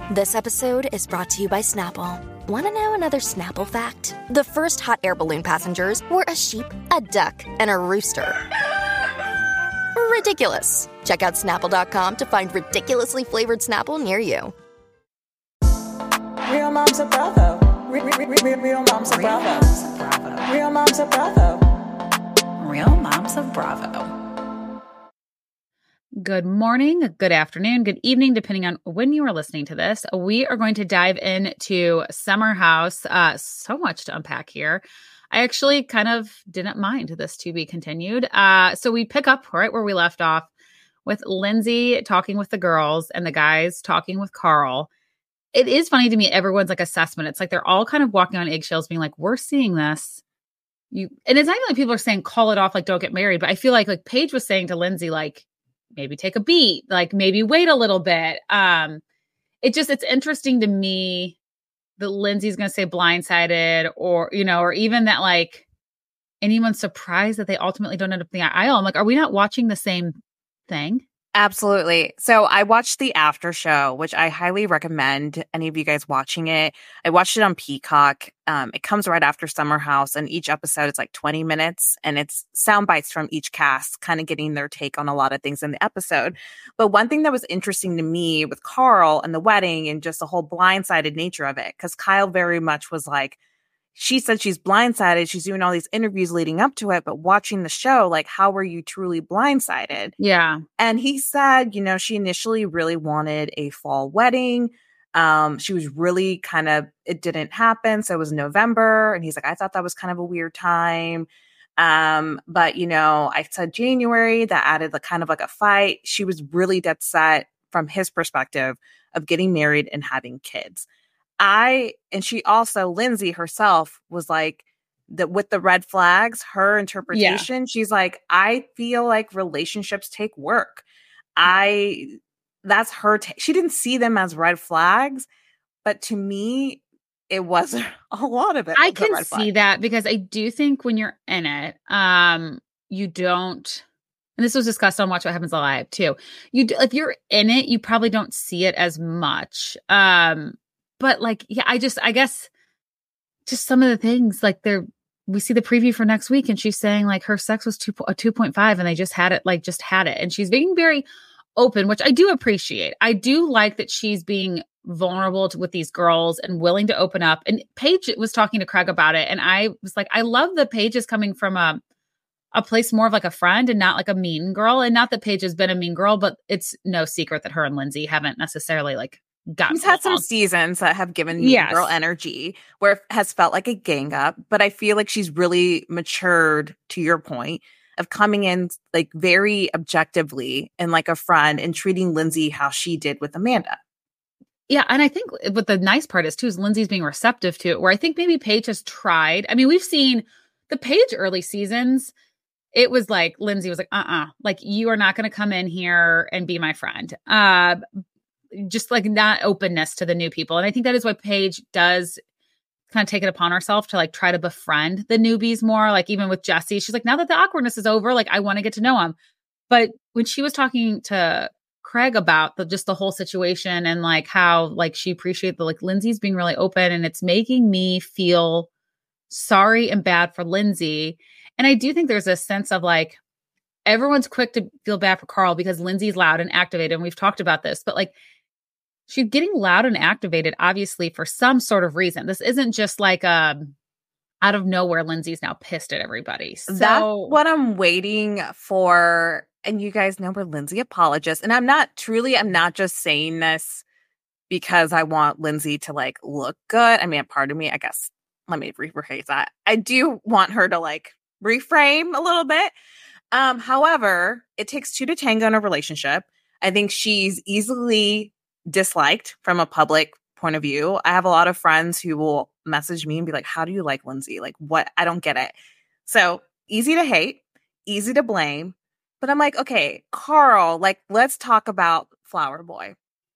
This episode is brought to you by Snapple. Want to know another Snapple fact? The first hot air balloon passengers were a sheep, a duck, and a rooster. Ridiculous. Check out Snapple.com to find ridiculously flavored Snapple near you. Real Moms of Bravo. Real Moms of Bravo. Real Moms of Bravo. Real Moms of Bravo. Good morning, good afternoon, good evening, depending on when you are listening to this. We are going to dive into Summer House. So much to unpack here. I actually kind of didn't mind this to be continued. So we pick up right where we left off with Lindsay talking with the girls and the guys talking with Carl. It is funny to me, everyone's like assessment. It's like they're all kind of walking on eggshells being like, we're seeing this. And it's not even like people are saying, call it off, like don't get married. But I feel like Paige was saying to Lindsay, like, maybe take a beat, like maybe wait a little bit. It's interesting to me that Lindsay's going to say blindsided or even that like anyone's surprised that they ultimately don't end up in the aisle. I'm like, are we not watching the same thing? Absolutely. So I watched the after show, which I highly recommend any of you guys watching it. I watched it on Peacock. It comes right after Summer House, and each episode is like 20 minutes, and it's sound bites from each cast, kind of getting their take on a lot of things in the episode. But one thing that was interesting to me with Carl and the wedding and just the whole blindsided nature of it, because Kyle very much was like, she said she's blindsided. She's doing all these interviews leading up to it, but watching the show, like, how were you truly blindsided? Yeah. And he said, she initially really wanted a fall wedding. She was really it didn't happen. So it was November. And he's like, I thought that was kind of a weird time. But I said January, that added kind of like a fight. She was really dead set from his perspective of getting married and having kids. She also, Lindsay herself was like, that with the red flags, her interpretation, she's like, I feel like relationships take work. That's her. She didn't see them as red flags, but to me, it was a lot of it. I can see that because I do think when you're in it, you don't, and this was discussed on Watch What Happens Live too. If you're in it, you probably don't see it as much. But I guess just some of the things we see the preview for next week and she's saying like her sex was 2.5 and they just had it. And she's being very open, which I do appreciate. I do like that she's being vulnerable with these girls and willing to open up. And Paige was talking to Craig about it. And I was like, I love that Paige is coming from a place more of like a friend and not like a mean girl. And not that Paige has been a mean girl, but it's no secret that her and Lindsay haven't necessarily He's had some seasons that have given me girl energy where it has felt like a gang up, but I feel like she's really matured to your point of coming in like very objectively and like a friend and treating Lindsay how she did with Amanda. Yeah. And I think what the nice part is too, is Lindsay's being receptive to it, where I think maybe Paige has tried. I mean, we've seen the Paige early seasons. It was like, Lindsay was like, like you are not going to come in here and be my friend. Just like not openness to the new people. And I think that is why Paige does kind of take it upon herself to like try to befriend the newbies more. Like even with Jesse, she's like, now that the awkwardness is over, like I want to get to know him. But when she was talking to Craig about just the whole situation and like how like she appreciated Lindsay's being really open, and it's making me feel sorry and bad for Lindsay. And I do think there's a sense of like, everyone's quick to feel bad for Carl because Lindsay's loud and activated. And we've talked about this, but like, she's getting loud and activated, obviously, for some sort of reason. This isn't just like out of nowhere, Lindsay's now pissed at everybody. So that's what I'm waiting for. And you guys know we're Lindsay apologists. And I'm not just saying this because I want Lindsay to like look good. I mean, part of me, I guess, let me rephrase that. I do want her to like reframe a little bit. However, it takes two to tango in a relationship. I think she's easily disliked from a public point of view. I have a lot of friends who will message me and be like, how do you like Lindsay? Like, what? I don't get it. So easy to hate, easy to blame. But I'm like, okay, Carl, like, let's talk about Flower Boy.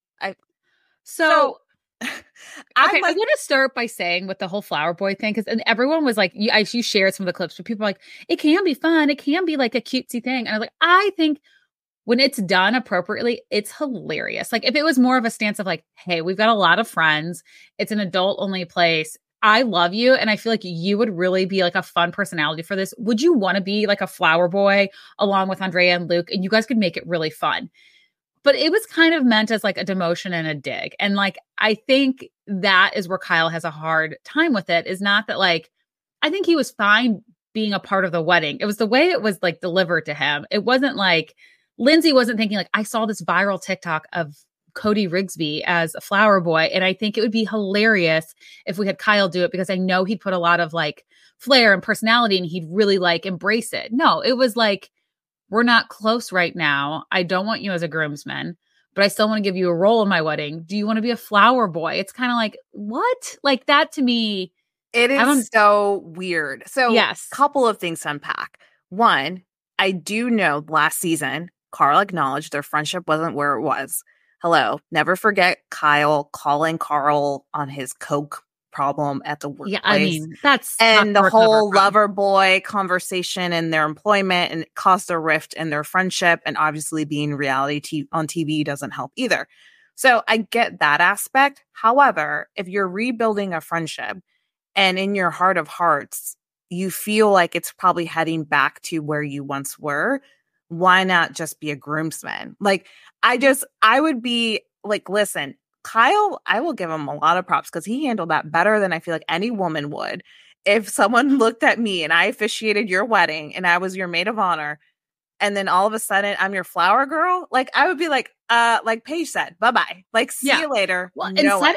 So I'm going to start by saying with the whole Flower Boy thing, because everyone was like, you shared some of the clips, but people are like, it can be fun. It can be like a cutesy thing. And I was like, I think when it's done appropriately, it's hilarious. Like if it was more of a stance of like, hey, we've got a lot of friends. It's an adult only place. I love you. And I feel like you would really be like a fun personality for this. Would you want to be like a flower boy along with Andrea and Luke? And you guys could make it really fun. But it was kind of meant as like a demotion and a dig. And like, I think that is where Kyle has a hard time with it, is not that like, I think he was fine being a part of the wedding. It was the way it was like delivered to him. It wasn't like, Lindsay wasn't thinking like, I saw this viral TikTok of Cody Rigsby as a flower boy. And I think it would be hilarious if we had Kyle do it, because I know he'd put a lot of like flair and personality and he'd really like embrace it. No, it was like, we're not close right now. I don't want you as a groomsman, but I still want to give you a role in my wedding. Do you want to be a flower boy? It's kind of like, what? Like that to me. It is so weird. So yes, couple of things to unpack. One, I do know last season, Carl acknowledged their friendship wasn't where it was. Hello. Never forget Kyle calling Carl on his coke problem at the workplace. Yeah, I mean, that's and the whole lover boy conversation and their employment, and it caused a rift in their friendship. And obviously being reality on TV doesn't help either. So I get that aspect. However, if you're rebuilding a friendship and in your heart of hearts, you feel like it's probably heading back to where you once were, why not just be a groomsman? Like, I would be like, listen, Kyle, I will give him a lot of props because he handled that better than I feel like any woman would. If someone looked at me and I officiated your wedding and I was your maid of honor, and then all of a sudden I'm your flower girl, like I would be like Paige said, bye-bye. Like, see you later. Well,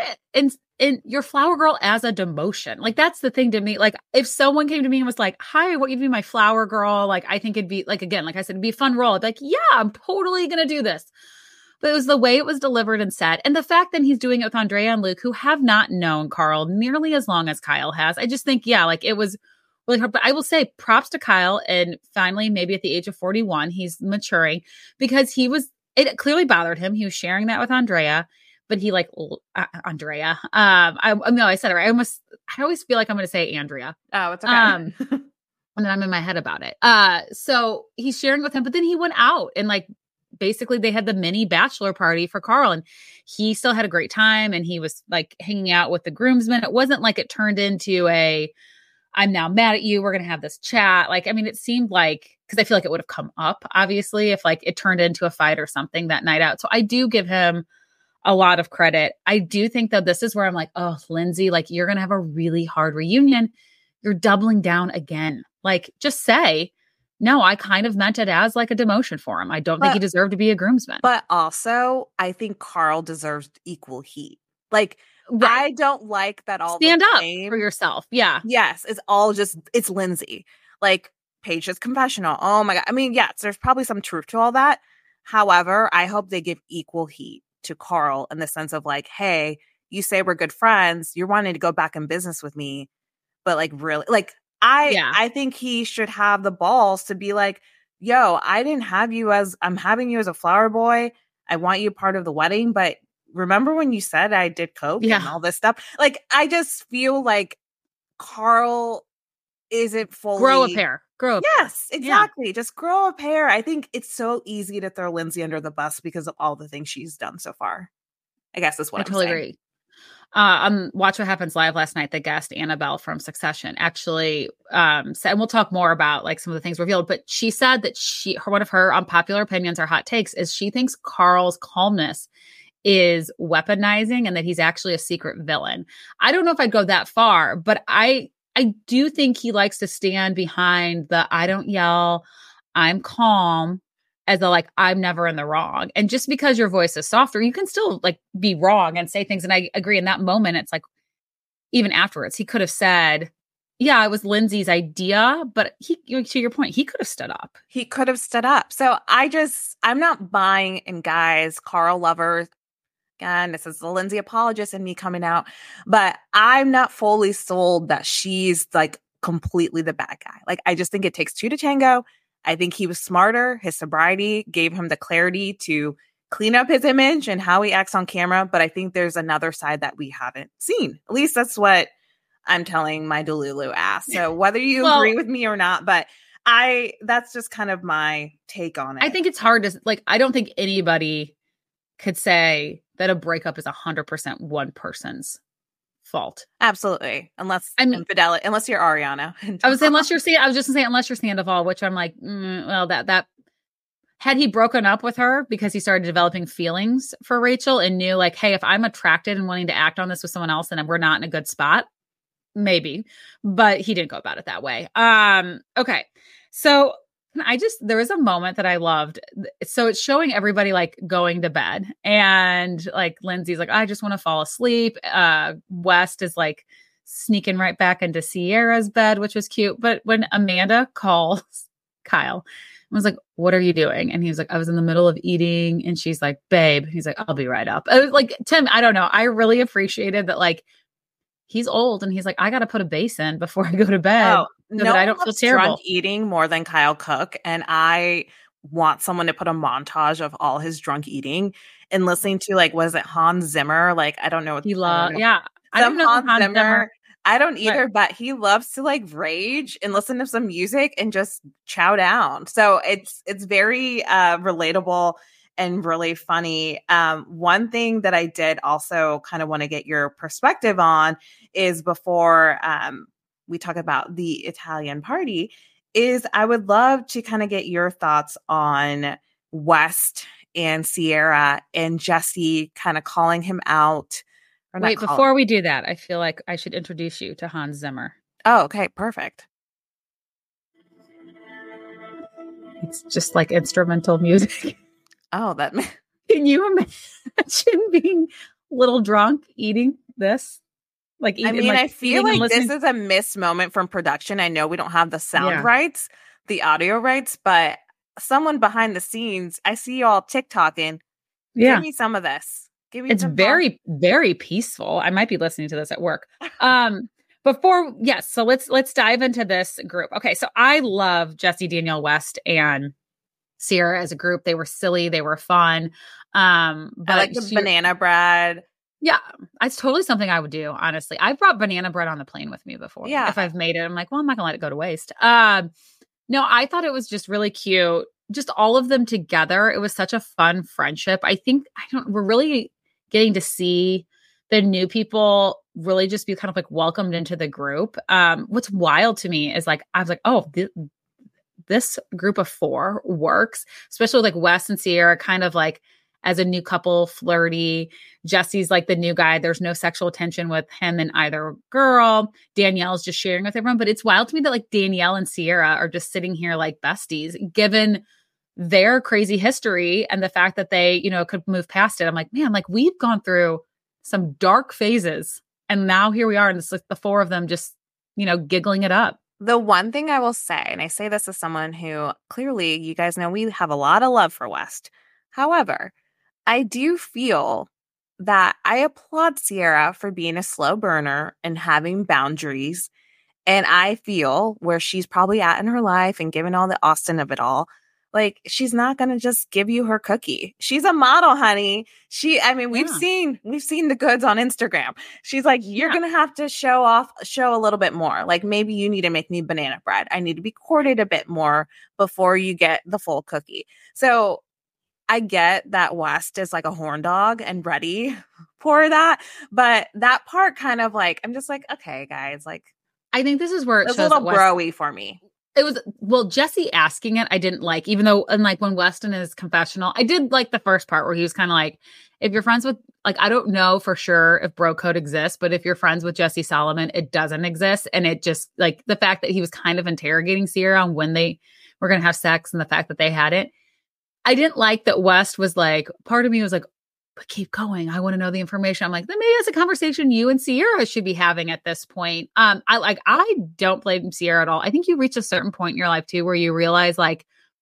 and your flower girl as a demotion. Like, that's the thing to me. Like, if someone came to me and was like, hi, what you be my flower girl? Like, I think it'd be like, again, like I said, it'd be a fun role. I'd be like, yeah, I'm totally going to do this. But it was the way it was delivered and said. And the fact that he's doing it with Andrea and Luke, who have not known Carl nearly as long as Kyle has. I just think, yeah, like it was really hard. But I will say props to Kyle. And finally, maybe at the age of 41, he's maturing, because it clearly bothered him. He was sharing that with Andrea, but he like, Andrea. No, I said it right. I always feel like I'm going to say Andrea. Oh, it's okay. And then I'm in my head about it. So he's sharing with him, but then he went out and like, basically they had the mini bachelor party for Carl, and he still had a great time. And he was like hanging out with the groomsmen. It wasn't like it turned into I'm now mad at you, we're going to have this chat. Like, I mean, it seemed like, because I feel like it would have come up, obviously, if like it turned into a fight or something that night out. So I do give him a lot of credit. I do think that this is where I'm like, oh, Lindsay, like you're going to have a really hard reunion. You're doubling down again. Like, just say, no, I kind of meant it as like a demotion for him. I don't think he deserved to be a groomsman. But also, I think Carl deserves equal heat. Like, right. I don't like that all stand up for yourself. Yeah. Yes. It's Lindsay. Like, Paige's confessional. Oh my God. I mean, yes, there's probably some truth to all that. However, I hope they give equal heat to Carl in the sense of like, hey, you say we're good friends. You're wanting to go back in business with me. But like, really, like, I think he should have the balls to be like, yo, I'm having you as a flower boy. I want you part of the wedding. But remember when you said I did coke and all this stuff? Like, I just feel like Carl isn't fully grow a pair. Yes, exactly. Yeah. Just grow a pair. I think it's so easy to throw Lindsay under the bus because of all the things she's done so far. I guess that's what I'm totally saying. Agree. Watch What Happens Live last night, the guest Annabelle from Succession actually said, and we'll talk more about like some of the things revealed, but she said that one of her unpopular opinions or hot takes is she thinks Carl's calmness is weaponizing and that he's actually a secret villain. I don't know if I'd go that far, but I do think he likes to stand behind the I don't yell, I'm calm, as a like, I'm never in the wrong. And just because your voice is softer, you can still like be wrong and say things. And I agree in that moment, it's like, even afterwards, he could have said, yeah, it was Lindsay's idea, but to your point, he could have stood up. He could have stood up. So I'm not buying in guys, Carl lovers. Again, this is the Lindsay apologist and me coming out, but I'm not fully sold that she's like completely the bad guy. Like, I just think it takes two to tango. I think he was smarter. His sobriety gave him the clarity to clean up his image and how he acts on camera. But I think there's another side that we haven't seen. At least that's what I'm telling my Delulu ass. So whether you agree with me or not, but that's just kind of my take on it. I think it's hard to like, I don't think anybody could say that a breakup is 100% one person's fault. Absolutely. Unless infidelity, unless you're Ariana. I was just gonna say, unless you're Sandoval, which I'm like, well, that had he broken up with her because he started developing feelings for Rachel and knew like, hey, if I'm attracted and wanting to act on this with someone else and we're not in a good spot, maybe, but he didn't go about it that way. Okay. So there was a moment that I loved. So it's showing everybody like going to bed and like Lindsay's like, I just want to fall asleep. West is like sneaking right back into Sierra's bed, which was cute. But when Amanda calls Kyle and was like, what are you doing? And he was like, I was in the middle of eating. And she's like, babe, he's like, I'll be right up. I was like, Tim, I don't know. I really appreciated that. Like, he's old and he's like, I got to put a base in before I go to bed. So that I don't feel terrible. Drunk eating more than Kyle Cook. And I want someone to put a montage of all his drunk eating and listening to like, was it Hans Zimmer? Like, I don't know. He loves, yeah. I don't know Hans Zimmer. I don't either, but he loves to like rage and listen to some music and just chow down. So it's very relatable and really funny. One thing that I did also kind of want to get your perspective on is before we talk about the Italian party is I would love to kind of get your thoughts on West and Sierra and Jesse kind of calling him out. Wait, before we do that, I feel like I should introduce you to Hans Zimmer. Oh, okay. Perfect. It's just like instrumental music. Oh, that. Can you imagine being a little drunk eating this? Like, I mean, I feel like this is a missed moment from production. I know we don't have the sound rights, the audio rights, but someone behind the scenes, I see y'all TikToking. Give me some of this. Give me. It's very, very peaceful. I might be listening to this at work. So let's dive into this group. Okay, so I love Jesse, Danielle, West, and Sierra as a group. They were silly. They were fun. But I like the banana bread. Yeah, it's totally something I would do, honestly. I've brought banana bread on the plane with me before. Yeah. If I've made it, I'm like, well, I'm not going to let it go to waste. No, I thought it was just really cute. Just all of them together. It was such a fun friendship. We're really getting to see the new people really just be kind of like welcomed into the group. What's wild to me is like, I was like, oh, this group of four works, especially like Wes and Sierra kind of like as a new couple, flirty. Jesse's like the new guy. There's no sexual tension with him and either girl. Danielle's just sharing with everyone. But it's wild to me that like Danielle and Sierra are just sitting here like besties, given their crazy history and the fact that they, could move past it. I'm like, man, like we've gone through some dark phases and now here we are. And it's like the four of them just, giggling it up. The one thing I will say, and I say this as someone who clearly, you guys know, we have a lot of love for West. However, I do feel that I applaud Sierra for being a slow burner and having boundaries. And I feel where she's probably at in her life and given all the Austin of it all, like she's not going to just give you her cookie. She's a model, honey. We've seen the goods on Instagram. She's like, you're going to have to show a little bit more. Like maybe you need to make me banana bread. I need to be courted a bit more before you get the full cookie. So I get that West is like a horn dog and ready for that. But that part kind of like, I'm just like, okay, guys, like. I think this is where it was shows a little bro-y for me. It was, well, Jesse asking it, I didn't like, even though, and like when Weston in his confessional, I did like the first part where he was kind of like, if you're friends with, like, I don't know for sure if bro code exists, but if you're friends with Jesse Solomon, it doesn't exist. And it just, like, the fact that he was kind of interrogating Sierra on when they were going to have sex and the fact that they had it. I didn't like that West was like, part of me was like, but keep going. I want to know the information. I'm like, then maybe that's a conversation you and Sierra should be having at this point. I don't blame Sierra at all. I think you reach a certain point in your life too, where you realize like,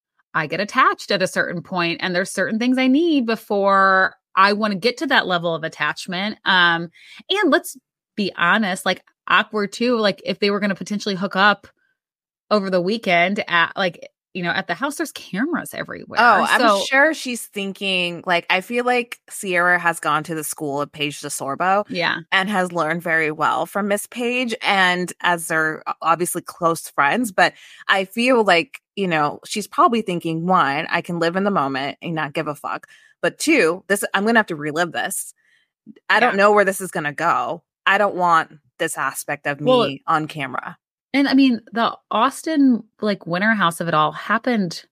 I get attached at a certain point and there's certain things I need before I want to get to that level of attachment. And let's be honest, like awkward too. Like if they were going to potentially hook up over the weekend at like, at the house, there's cameras everywhere. Oh, I'm sure she's thinking, like, I feel like Sierra has gone to the school of Paige DeSorbo. Yeah. And has learned very well from Miss Page, and as they're obviously close friends. But I feel like, she's probably thinking, one, I can live in the moment and not give a fuck. But two, I'm going to have to relive this. I don't know where this is going to go. I don't want this aspect of me on camera. And I mean, the Austin winter house of it all happened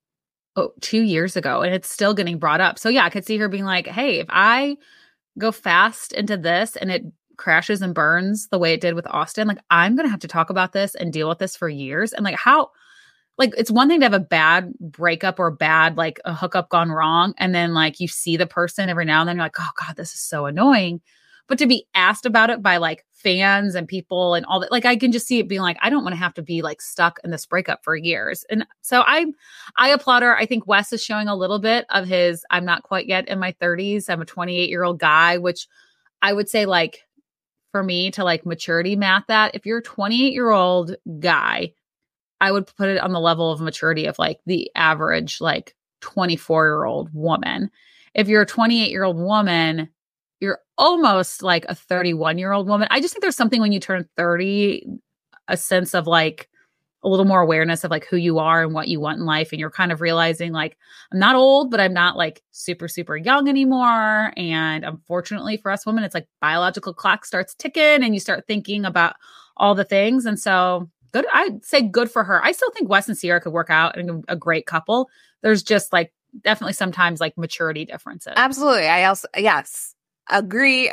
2 years ago, and it's still getting brought up. So yeah, I could see her being like, hey, if I go fast into this and it crashes and burns the way it did with Austin, I'm going to have to talk about this and deal with this for years. And it's one thing to have a bad breakup or bad, a hookup gone wrong. And then you see the person every now and then, you're like, oh God, this is so annoying. But to be asked about it by fans and people and all that, I can just see it being I don't want to have to be stuck in this breakup for years. And so I applaud her. I think Wes is showing a little bit of his, I'm not quite yet in my 30s. I'm a 28-year-old guy, which I would say for me to maturity math that, if you're a 28-year-old guy, I would put it on the level of maturity of the average 24-year-old woman. If you're a 28-year-old woman, you're almost a 31-year-old woman. I just think there's something when you turn 30, a sense of a little more awareness of who you are and what you want in life. And you're kind of realizing I'm not old, but I'm not super, super young anymore. And unfortunately for us women, it's biological clock starts ticking and you start thinking about all the things. And so good. I'd say good for her. I still think Wes and Sierra could work out and a great couple. There's just definitely sometimes maturity differences. Absolutely. I also, yes. Agree.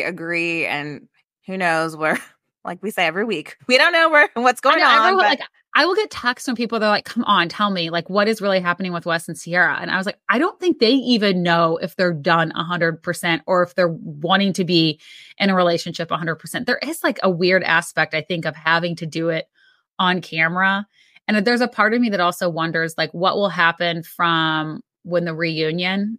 And who knows where, we say every week, we don't know what's going on. Everyone, I will get texts from people. They're like, come on, tell me what is really happening with Wes and Sierra? And I was like, I don't think they even know if they're done 100% or if they're wanting to be in a relationship 100%. There is a weird aspect, I think, of having to do it on camera. And there's a part of me that also wonders what will happen from when the reunion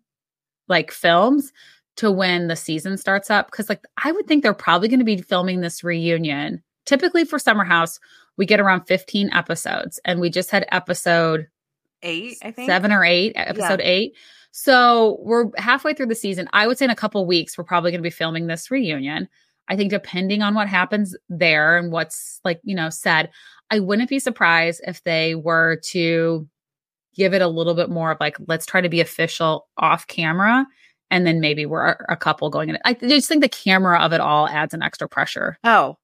films to when the season starts up. Because I would think they're probably going to be filming this reunion. Typically for Summer House, we get around 15 episodes. And we just had episode 8, I think. 7 or 8, episode 8. So we're halfway through the season. I would say in a couple weeks, we're probably going to be filming this reunion. I think depending on what happens there and what's said, I wouldn't be surprised if they were to give it a little bit more of let's try to be official off camera. And then maybe we're a couple going in. I just think the camera of it all adds an extra pressure. Oh,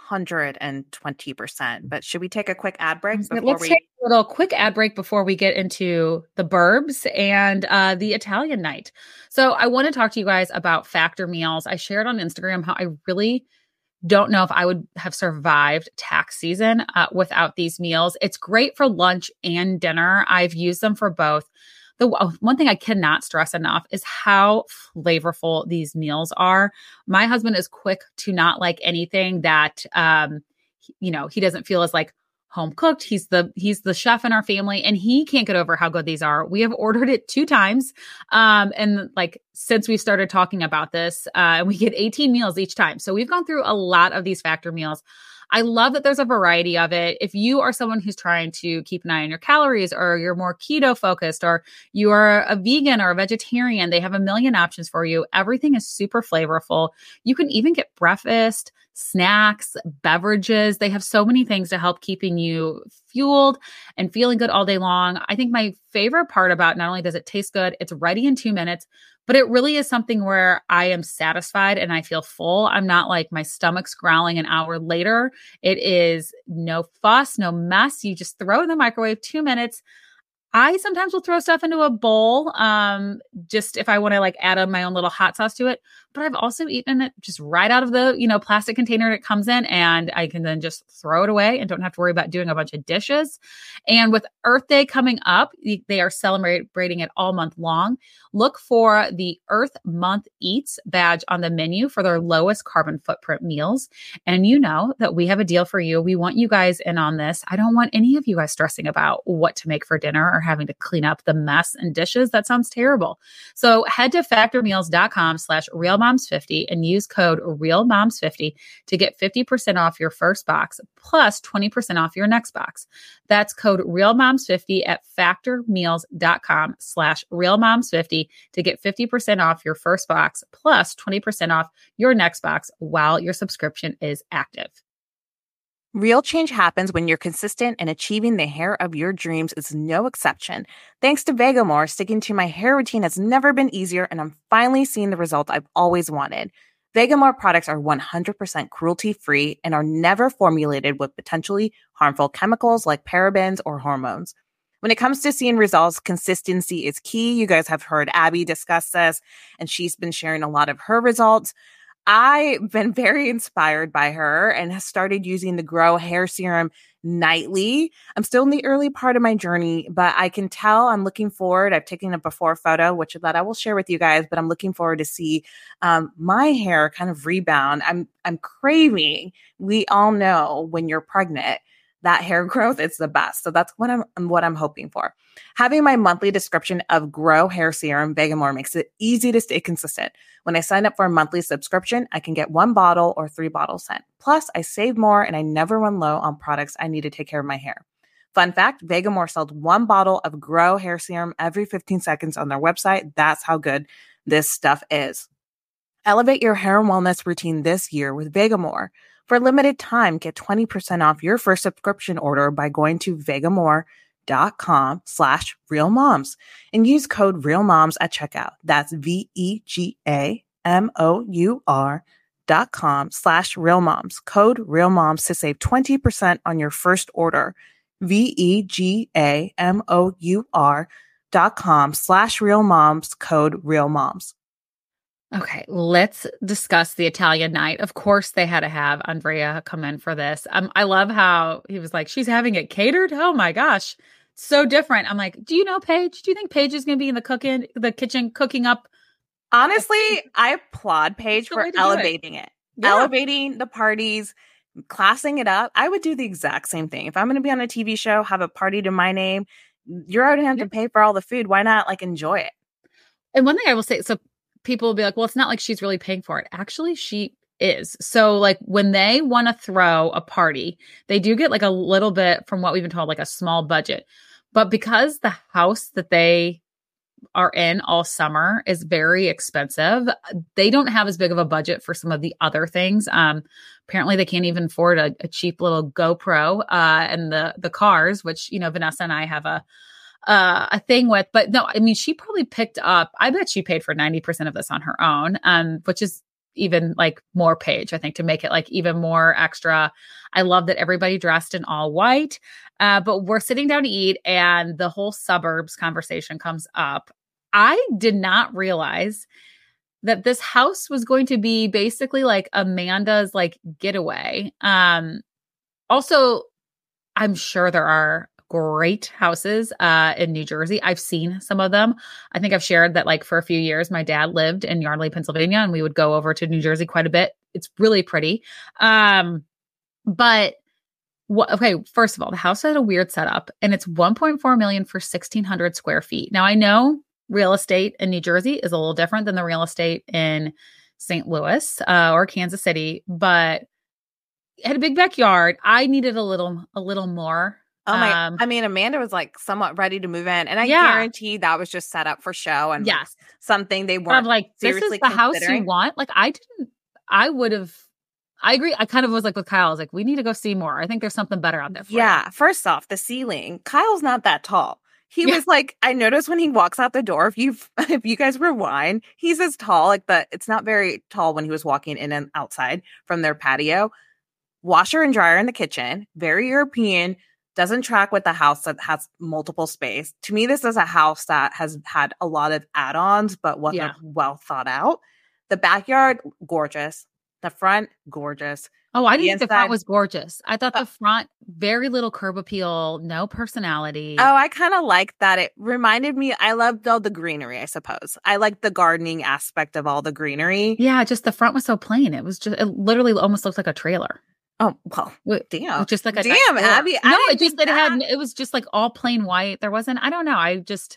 120%. But should we take a quick ad break? Let's take a little quick ad break before we get into the Burbs and the Italian night. So I want to talk to you guys about Factor meals. I shared on Instagram how I really don't know if I would have survived tax season without these meals. It's great for lunch and dinner. I've used them for both. The one thing I cannot stress enough is how flavorful these meals are. My husband is quick to not like anything that, he doesn't feel as home cooked. He's the chef in our family, and he can't get over how good these are. We have ordered it 2 times. And since we started talking about this, and we get 18 meals each time. So we've gone through a lot of these Factor meals. I love that there's a variety of it. If you are someone who's trying to keep an eye on your calories, or you're more keto focused, or you are a vegan or a vegetarian, they have a million options for you. Everything is super flavorful. You can even get breakfast, snacks, beverages. They have so many things to help keeping you fueled and feeling good all day long. I think my favorite part about, not only does it taste good, it's ready in 2 minutes, but it really is something where I am satisfied and I feel full. I'm not my stomach's growling an hour later. It is no fuss, no mess. You just throw it in the microwave, 2 minutes. I sometimes will throw stuff into a bowl, just if I want to add on my own little hot sauce to it. But I've also eaten it just right out of the, plastic container it comes in, and I can then just throw it away and don't have to worry about doing a bunch of dishes. And with Earth Day coming up, they are celebrating it all month long. Look for the Earth Month Eats badge on the menu for their lowest carbon footprint meals. And you know that we have a deal for you. We want you guys in on this. I don't want any of you guys stressing about what to make for dinner or having to clean up the mess and dishes. That sounds terrible. So head to factormeals.com/realmom RealMoms50 and use code RealMoms50 to get 50% off your first box plus 20% off your next box. That's code RealMoms50 at factormeals.com/RealMoms50 to get 50% off your first box plus 20% off your next box while your subscription is active. Real change happens when you're consistent, and achieving the hair of your dreams is no exception. Thanks to Vegamore, sticking to my hair routine has never been easier, and I'm finally seeing the results I've always wanted. Vegamore products are 100% cruelty-free and are never formulated with potentially harmful chemicals like parabens or hormones. When it comes to seeing results, consistency is key. You guys have heard Abby discuss this, and she's been sharing a lot of her results. I've been very inspired by her and has started using the Grow Hair Serum nightly. I'm still in the early part of my journey, but I can tell I'm looking forward. I've taken a before photo, which that I will share with you guys, but I'm looking forward to see my hair kind of rebound. I'm craving. We all know when you're pregnant, that hair growth is the best. So that's what I'm hoping for. Having my monthly subscription of Grow Hair Serum Vegamore makes it easy to stay consistent. When I sign up for a monthly subscription, I can get 1 bottle or 3 bottles sent. Plus, I save more and I never run low on products I need to take care of my hair. Fun fact, Vegamore sells 1 bottle of Grow Hair Serum every 15 seconds on their website. That's how good this stuff is. Elevate your hair and wellness routine this year with Vegamore. For a limited time, get 20% off your first subscription order by going to vegamore.com/realmoms and use code REALMOMS at checkout. That's VEGAMOUR.com/realmoms. Code REALMOMS to save 20% on your first order. VEGAMOUR.com/realmoms. Code REALMOMS. Okay, let's discuss the Italian night. Of course, they had to have Andrea come in for this. I love how he was like, she's having it catered. Oh my gosh, so different. I'm like, do you know Paige? Do you think Paige is going to be in the kitchen cooking up? Honestly, I applaud Paige for elevating it. Yeah. Elevating the parties, classing it up. I would do the exact same thing. If I'm going to be on a TV show, have a party to my name, you're already going to have to pay for all the food. Why not enjoy it? And one thing I will say, so people will be like, well, it's not like she's really paying for it. Actually, she is. So when they want to throw a party, they do get a little bit, from what we've been told, a small budget. But because the house that they are in all summer is very expensive, they don't have as big of a budget for some of the other things. Apparently they can't even afford a cheap little GoPro and the cars, which, Vanessa and I have a thing with. But no, I mean, she probably picked up, I bet she paid for 90% of this on her own, which is even more Paige, I think, to make it even more extra. I love that everybody dressed in all white, but we're sitting down to eat and the whole suburbs conversation comes up. I did not realize that this house was going to be basically Amanda's getaway. Also, I'm sure there are great houses in New Jersey. I've seen some of them. I think I've shared that for a few years, my dad lived in Yardley, Pennsylvania, and we would go over to New Jersey quite a bit. It's really pretty. But first of all, the house had a weird setup, and it's $1.4 million for 1,600 square feet. Now, I know real estate in New Jersey is a little different than the real estate in St. Louis or Kansas City, but it had a big backyard. I needed a little more. Oh my! I mean, Amanda was somewhat ready to move in, and I guarantee that was just set up for show and yes, something they weren't. This is the house you want. I agree. I kind of was with Kyle. I was we need to go see more. I think there's something better out there. Yeah. First off, the ceiling. Kyle's not that tall. He was I noticed when he walks out the door, if you guys rewind, he's as tall. It's not very tall when he was walking in and outside from their patio. Washer and dryer in the kitchen. Very European. Doesn't track with the house that has multiple space. To me, this is a house that has had a lot of add-ons, but wasn't well thought out. The backyard, gorgeous. The front, gorgeous. Oh, I didn't think the front was gorgeous. I thought the front, very little curb appeal, no personality. Oh, I kind of like that. It reminded me, I loved all the greenery, I suppose. I like the gardening aspect of all the greenery. Yeah, just the front was so plain. It literally almost looked like a trailer. Oh, well, damn. Just a damn, Abby. No, it was just all plain white. There wasn't, I don't know. I just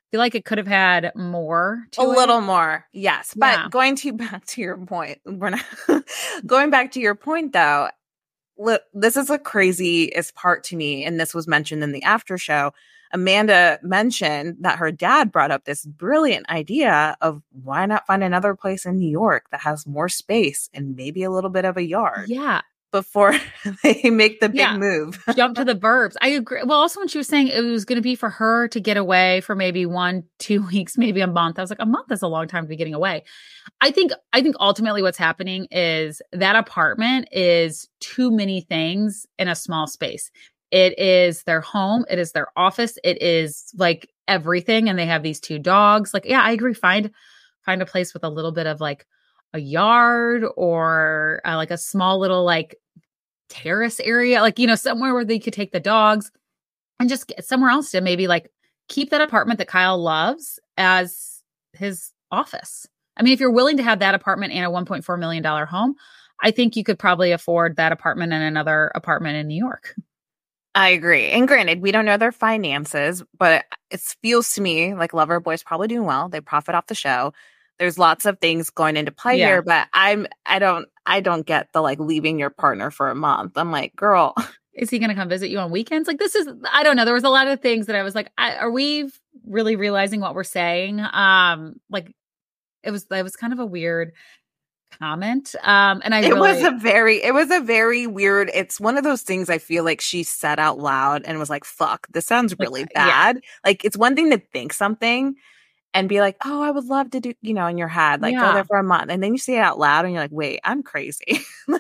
feel like it could have had more to A it. little more, yes. Yeah. But back to your point, we're not going back to your point though. Look, this is the craziest part to me, and this was mentioned in the after show. Amanda mentioned that her dad brought up this brilliant idea of why not find another place in New York that has more space and maybe a little bit of a yard Yeah. before they make the big move. Jump to the burbs. I agree. Well, also when she was saying it was going to be for her to get away for maybe 1-2 weeks, maybe a month. I was like, a month is a long time to be getting away. I think ultimately what's happening is that apartment is too many things in a small space. It is their home. It is their office. It is like everything. And they have these 2 dogs. Like, yeah, I agree. Find a place with a little bit of like a yard or like a small little like terrace area, like, somewhere where they could take the dogs and just get somewhere else to maybe like keep that apartment that Kyle loves as his office. I mean, if you're willing to have that apartment and a $1.4 million home, I think you could probably afford that apartment and another apartment in New York. I agree. And granted, we don't know their finances, but it feels to me like Loverboy's probably doing well. They profit off the show. There's lots of things going into play here, but I don't get the like leaving your partner for a month. I'm like, girl, is he going to come visit you on weekends? Like, I don't know. There was a lot of things that I was like, are we really realizing what we're saying? Like it was kind of a weird comment. And it was a very weird, it's one of those things I feel like she said out loud and was like, fuck, this sounds really bad. Yeah. Like it's one thing to think something and be like, oh, I would love to do, in your head, like go there for a month. And then you say it out loud and you're like, wait, I'm crazy.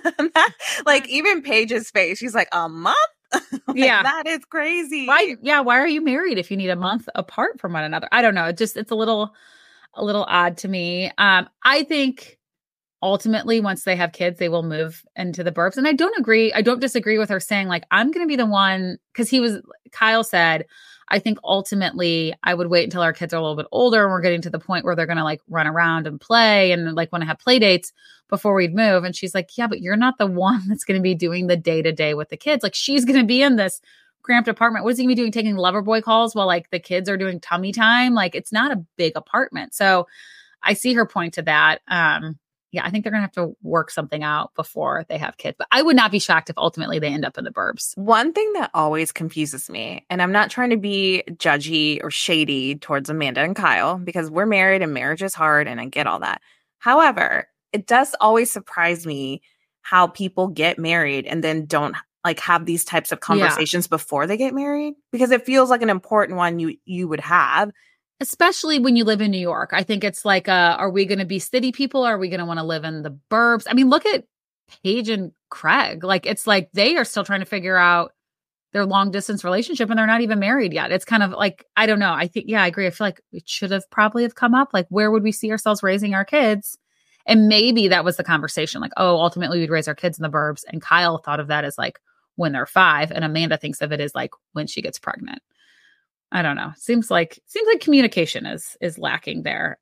Like even Paige's face, she's like, a month? Like, that is crazy. Why are you married if you need a month apart from one another? I don't know. It's a little odd to me. I think ultimately once they have kids, they will move into the burbs. And I don't disagree with her saying like, I'm going to be the one, because Kyle said, I think ultimately I would wait until our kids are a little bit older and we're getting to the point where they're going to like run around and play and like want to have play dates before we'd move. And she's like, yeah, but you're not the one that's going to be doing the day to day with the kids. Like she's going to be in this cramped apartment. What's he going to be doing? Taking Loverboy calls while like the kids are doing tummy time. Like it's not a big apartment. So I see her point to that. I think they're going to have to work something out before they have kids. But I would not be shocked if ultimately they end up in the burbs. One thing that always confuses me, and I'm not trying to be judgy or shady towards Amanda and Kyle, because we're married and marriage is hard and I get all that. However, it does always surprise me how people get married and then don't like have these types of conversations before they get married, because it feels like an important one you would have. Especially when you live in New York. I think it's like, are we going to be city people? Are we going to want to live in the burbs? I mean, look at Paige and Craig. Like, it's like they are still trying to figure out their long distance relationship and they're not even married yet. It's kind of like, I don't know. I think, I agree. I feel like it should have probably come up. Like, where would we see ourselves raising our kids? And maybe that was the conversation. Like, oh, ultimately we'd raise our kids in the burbs. And Kyle thought of that as like when they're 5. And Amanda thinks of it as like when she gets pregnant. I don't know. Seems like communication is lacking there.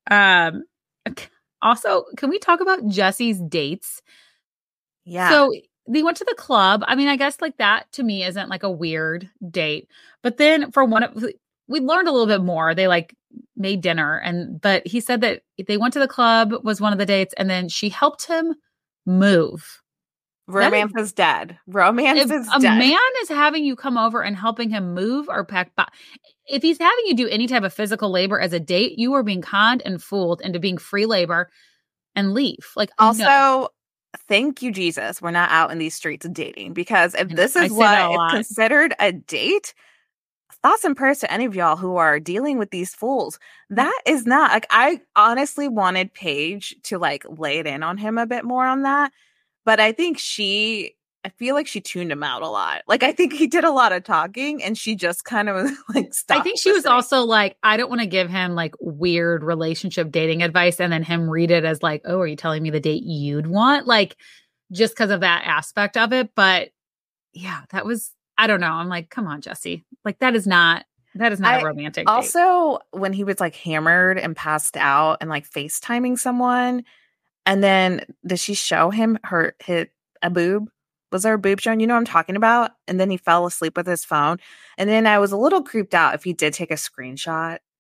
Also, can we talk about Jesse's dates? Yeah. So they went to the club. I mean, I guess like that to me isn't like a weird date. But then we learned a little bit more. They like made dinner but he said that they went to the club was one of the dates and then she helped him move. Romance is dead. Romance is dead. A man is having you come over and helping him move or pack. If he's having you do any type of physical labor as a date, you are being conned and fooled into being free labor and leave. Like, also, thank you, Jesus. We're not out in these streets dating, because if this is what is considered a date, thoughts and prayers to any of y'all who are dealing with these fools. That is not like, I honestly wanted Paige to like lay it in on him a bit more on that. But I think I feel like she tuned him out a lot. Like, I think he did a lot of talking and she just kind of like stopped. I think she was also like, I don't want to give him like weird relationship dating advice and then him read it as like, oh, are you telling me the date you'd want? Like, just because of that aspect of it. But yeah, that was, I don't know. I'm like, come on, Jesse. Like, that is not a romantic date. Also, when he was like hammered and passed out and like FaceTiming someone, and then does she show him a boob? Was there a boob shown? You know what I'm talking about? And then he fell asleep with his phone. And then I was a little creeped out if he did take a screenshot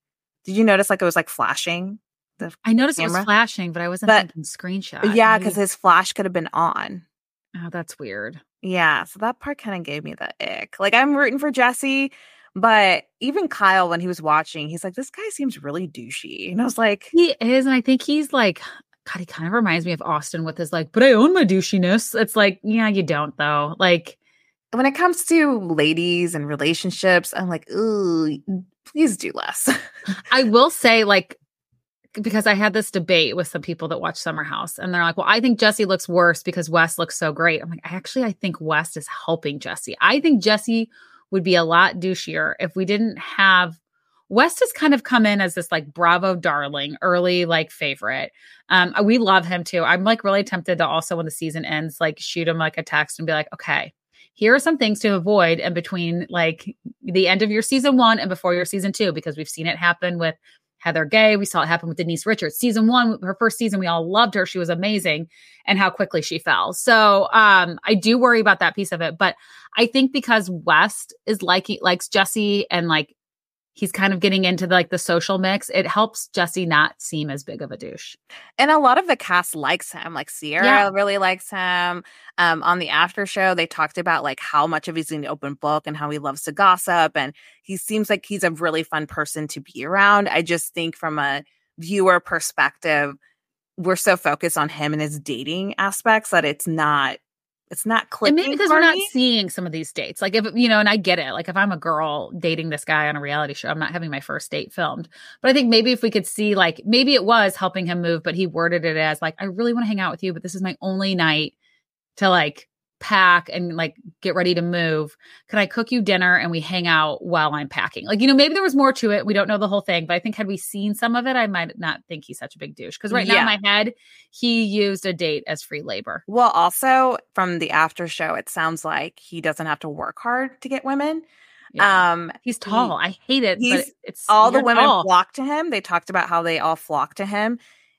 Did you notice like it was like flashing? I noticed it was camera? flashing, but I wasn't thinking screenshot. Yeah, Maybe- because his flash could have been on. Oh, that's weird. Yeah, so that part kind of gave me the ick. Like, I'm rooting for Jesse, but even Kyle, when he was watching, he's like, this guy seems really douchey. And I was like, He is, and I think he's like, God, he kind of reminds me of Austin with his like, but I own my douchiness. It's like, yeah, you don't though. Like, when it comes to ladies and relationships, I'm like, ooh, please do less. I will say, like, because I had this debate with some people that watch Summer House, and they're like, well, I think Jesse looks worse because Wes looks so great. I'm like, I think Wes is helping Jesse. I think Jesse would be a lot douchier if we didn't have West has kind of come in as this like Bravo darling, early like favorite. We love him too. I'm like really tempted to also, when the season ends, like shoot him like a text and be like, okay, here are some things to avoid in between like the end of your season 1 and before your season 2, because we've seen it happen with Heather Gay. We saw it happen with Denise Richards. Season 1, her first season, we all loved her. She was amazing, and how quickly she fell. So I do worry about that piece of it. But I think because West is likes Jesse, and like he's kind of getting into the social mix, it helps Jesse not seem as big of a douche. And a lot of the cast likes him. Like Sierra really likes him. On the after show, they talked about like how much of he's an open book and how he loves to gossip. And he seems like he's a really fun person to be around. I just think from a viewer perspective, we're so focused on him and his dating aspects that it's not clicking. And maybe because we're not seeing some of these dates. Like if, and I get it. Like if I'm a girl dating this guy on a reality show, I'm not having my first date filmed. But I think maybe if we could see, like, maybe it was helping him move, but he worded it as like, I really want to hang out with you, but this is my only night to like pack and like get ready to move. Can I cook you dinner and we hang out while I'm packing? Like, maybe there was more to it. We don't know the whole thing, but I think had we seen some of it, I might not think he's such a big douche. Because right now in my head, he used a date as free labor. Well, also from the after show, it sounds like he doesn't have to work hard to get women. Yeah. He's tall. I hate it. But it's all the women flock to him. They talked about how they all flock to him,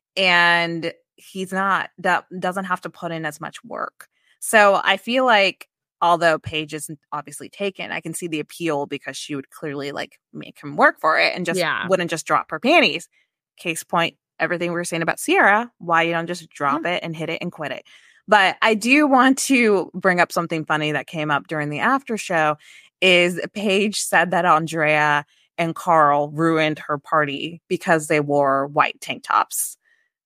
and that doesn't have to put in as much work. So I feel like, although Paige isn't obviously taken, I can see the appeal because she would clearly like make him work for it and just wouldn't just drop her panties. Case point, everything we were saying about Sierra, why you don't just drop it and hit it and quit it. But I do want to bring up something funny that came up during the after show is Paige said that Andrea and Carl ruined her party because they wore white tank tops.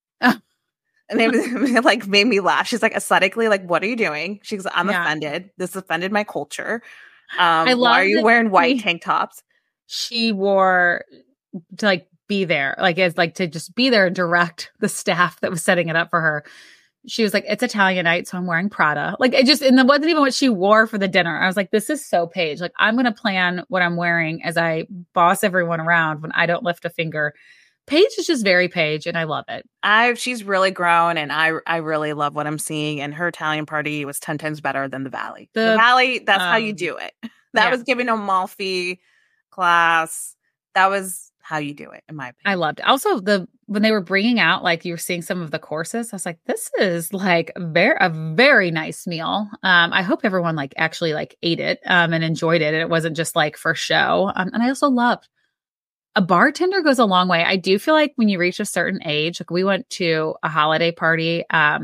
And it like made me laugh. She's like, aesthetically, like, what are you doing? She's like, I'm offended. This offended my culture. Why are you wearing white tank tops? She wore to like be there, like as like to just be there and direct the staff that was setting it up for her. She was like, it's Italian night, so I'm wearing Prada. Like it just, and that wasn't even what she wore for the dinner. I was like, this is so Paige. Like I'm going to plan what I'm wearing as I boss everyone around when I don't lift a finger. Paige is just very Paige, and I love it. She's really grown, and I really love what I'm seeing. And her Italian party was 10 times better than the Valley. The Valley, that's how you do it. That was giving a Malfi class. That was how you do it, in my opinion. I loved it. Also, when they were bringing out, like you were seeing some of the courses, I was like, this is like a very nice meal. I hope everyone like actually like ate it and enjoyed it, and it wasn't just like for show. And I also loved. A bartender goes a long way. I do feel like when you reach a certain age, like we went to a holiday party at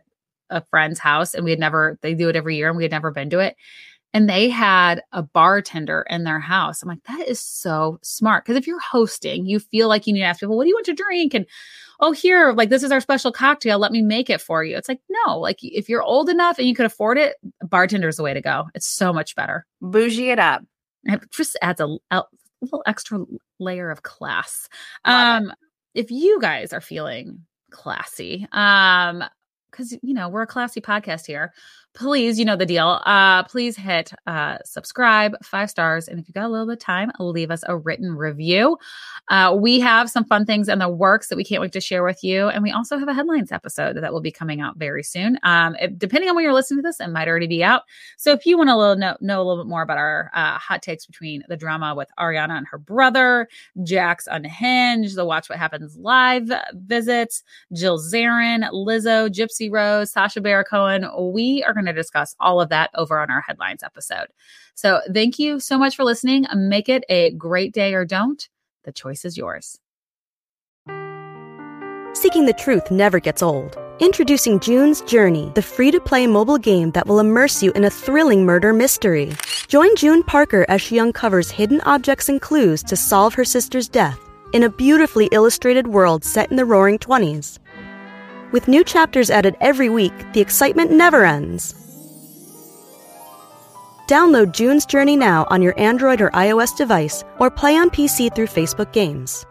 a friend's house, and they do it every year, and we had never been to it. And they had a bartender in their house. I'm like, that is so smart. Because if you're hosting, you feel like you need to ask people, what do you want to drink? And here, like this is our special cocktail. Let me make it for you. It's like, no, like if you're old enough and you could afford it, a bartender's the way to go. It's so much better. Bougie it up. It just adds a little extra layer of class. If you guys are feeling classy, because we're a classy podcast here, please, you know the deal. Please hit subscribe, 5 stars, and if you got a little bit of time, leave us a written review. We have some fun things in the works that we can't wait to share with you, and we also have a headlines episode that will be coming out very soon. Depending on when you're listening to this, it might already be out. So if you want to know a little bit more about our hot takes between the drama with Ariana and her brother, Jax Unhinged, the Watch What Happens Live visits, Jill Zarin, Lizzo, Gypsy Rose, Sacha Baron Cohen, we are going to discuss all of that over on our headlines episode. So thank you so much for listening. Make it a great day or don't. The choice is yours. Seeking the truth never gets old. Introducing June's Journey, the free-to-play mobile game that will immerse you in a thrilling murder mystery. Join June Parker as she uncovers hidden objects and clues to solve her sister's death in a beautifully illustrated world set in the Roaring '20s. With new chapters added every week, the excitement never ends. Download June's Journey now on your Android or iOS device, or play on PC through Facebook Games.